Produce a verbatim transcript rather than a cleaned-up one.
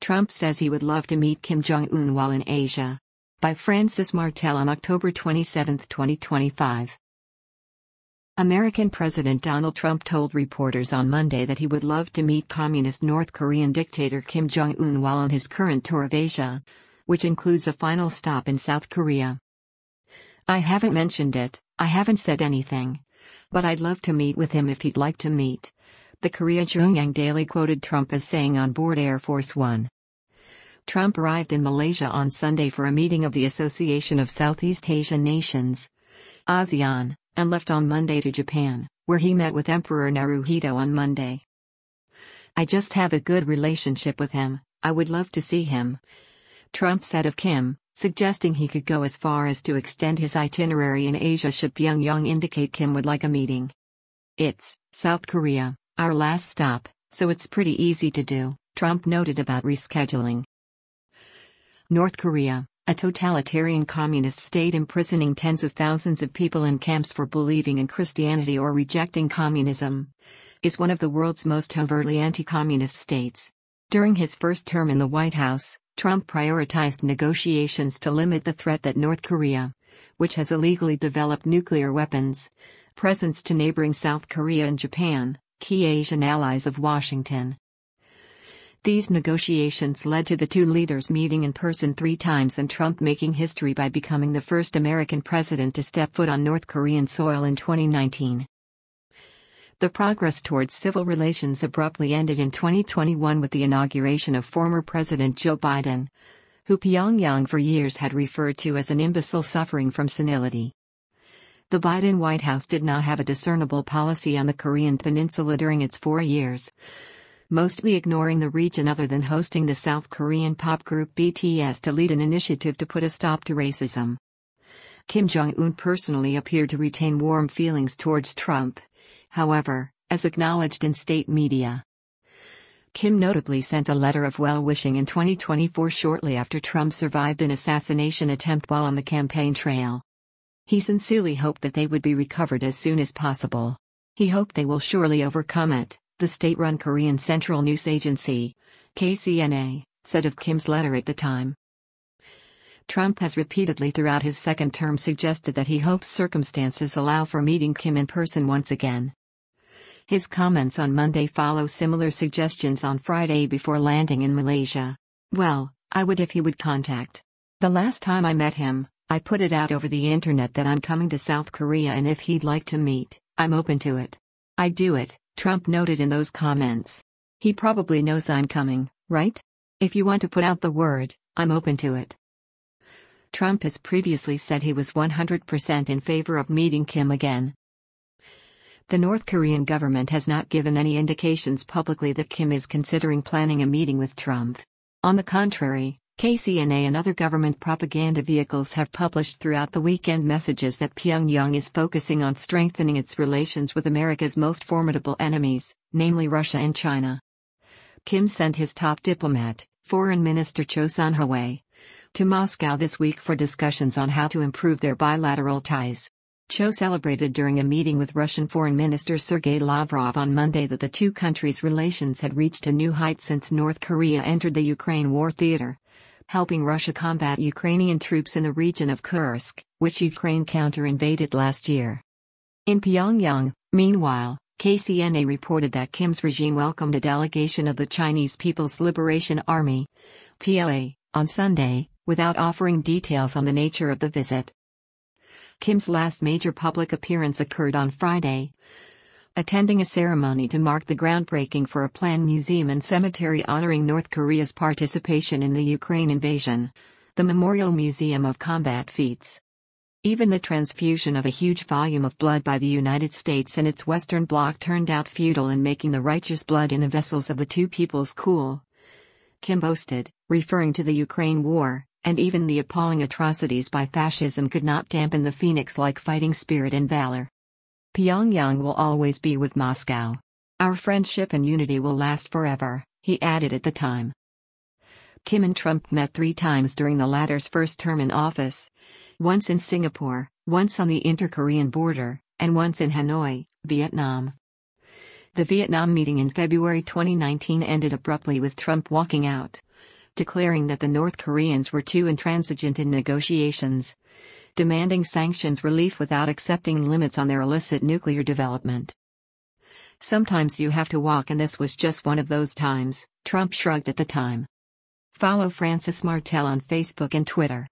Trump says he would love to meet Kim Jong-un while in Asia. By Francis Martel on October twenty-seventh, twenty twenty-five. American President Donald Trump told reporters on Monday that he would love to meet communist North Korean dictator Kim Jong-un while on his current tour of Asia, which includes a final stop in South Korea. "I haven't mentioned it, I haven't said anything. But I'd love to meet with him if he'd like to meet," the Korea JoongAng Daily quoted Trump as saying on board Air Force One. Trump arrived in Malaysia on Sunday for a meeting of the Association of Southeast Asian Nations, ASEAN, and left on Monday to Japan, where he met with Emperor Naruhito on Monday. "I just have a good relationship with him, I would love to see him," Trump said of Kim, suggesting he could go as far as to extend his itinerary in Asia should Pyongyang indicate Kim would like a meeting. "It's South Korea, our last stop, so it's pretty easy to do," Trump noted about rescheduling. North Korea, a totalitarian communist state imprisoning tens of thousands of people in camps for believing in Christianity or rejecting communism, is one of the world's most overtly anti-communist states. During his first term in the White House, Trump prioritized negotiations to limit the threat that North Korea, which has illegally developed nuclear weapons, presents to neighboring South Korea and Japan, key Asian allies of Washington. These negotiations led to the two leaders meeting in person three times and Trump making history by becoming the first American president to step foot on North Korean soil in twenty nineteen. The progress towards civil relations abruptly ended in twenty twenty-one with the inauguration of former President Joe Biden, who Pyongyang for years had referred to as an imbecile suffering from senility. The Biden White House did not have a discernible policy on the Korean peninsula during its four years, mostly ignoring the region other than hosting the South Korean pop group B T S to lead an initiative to put a stop to racism. Kim Jong-un personally appeared to retain warm feelings towards Trump, however, as acknowledged in state media. Kim notably sent a letter of well-wishing in twenty twenty-four shortly after Trump survived an assassination attempt while on the campaign trail. He sincerely hoped that they would be recovered as soon as possible. He hoped they will surely overcome it, the state-run Korean Central News Agency, K C N A, said of Kim's letter at the time. Trump has repeatedly throughout his second term suggested that he hopes circumstances allow for meeting Kim in person once again. His comments on Monday follow similar suggestions on Friday before landing in Malaysia. "Well, I would if he would contact. The last time I met him, I put it out over the internet that I'm coming to South Korea and if he'd like to meet, I'm open to it. I'd do it," Trump noted in those comments. "He probably knows I'm coming, right? If you want to put out the word, I'm open to it." Trump has previously said he was one hundred percent in favor of meeting Kim again. The North Korean government has not given any indications publicly that Kim is considering planning a meeting with Trump. On the contrary, K C N A and other government propaganda vehicles have published throughout the weekend messages that Pyongyang is focusing on strengthening its relations with America's most formidable enemies, namely Russia and China. Kim sent his top diplomat, Foreign Minister Cho Sun-hui, to Moscow this week for discussions on how to improve their bilateral ties. Cho celebrated during a meeting with Russian Foreign Minister Sergei Lavrov on Monday that the two countries' relations had reached a new height since North Korea entered the Ukraine war theater, helping Russia combat Ukrainian troops in the region of Kursk, which Ukraine counter-invaded last year. In Pyongyang, meanwhile, K C N A reported that Kim's regime welcomed a delegation of the Chinese People's Liberation Army, P L A, on Sunday, without offering details on the nature of the visit. Kim's last major public appearance occurred on Friday, attending a ceremony to mark the groundbreaking for a planned museum and cemetery honoring North Korea's participation in the Ukraine invasion, the Memorial Museum of Combat Feats. Even the transfusion of a huge volume of blood by the United States and its Western Bloc turned out futile in making the righteous blood in the vessels of the two peoples cool, Kim boasted, referring to the Ukraine war, and even the appalling atrocities by fascism could not dampen the phoenix-like fighting spirit and valor. "Pyongyang will always be with Moscow. Our friendship and unity will last forever," he added at the time. Kim and Trump met three times during the latter's first term in office, once in Singapore, once on the inter-Korean border, and once in Hanoi, Vietnam. The Vietnam meeting in February twenty nineteen ended abruptly with Trump walking out, declaring that the North Koreans were too intransigent in negotiations, demanding sanctions relief without accepting limits on their illicit nuclear development. Sometimes you have to walk, and this was just one of those times, Trump shrugged at the time. Follow Francis Martel on Facebook and Twitter.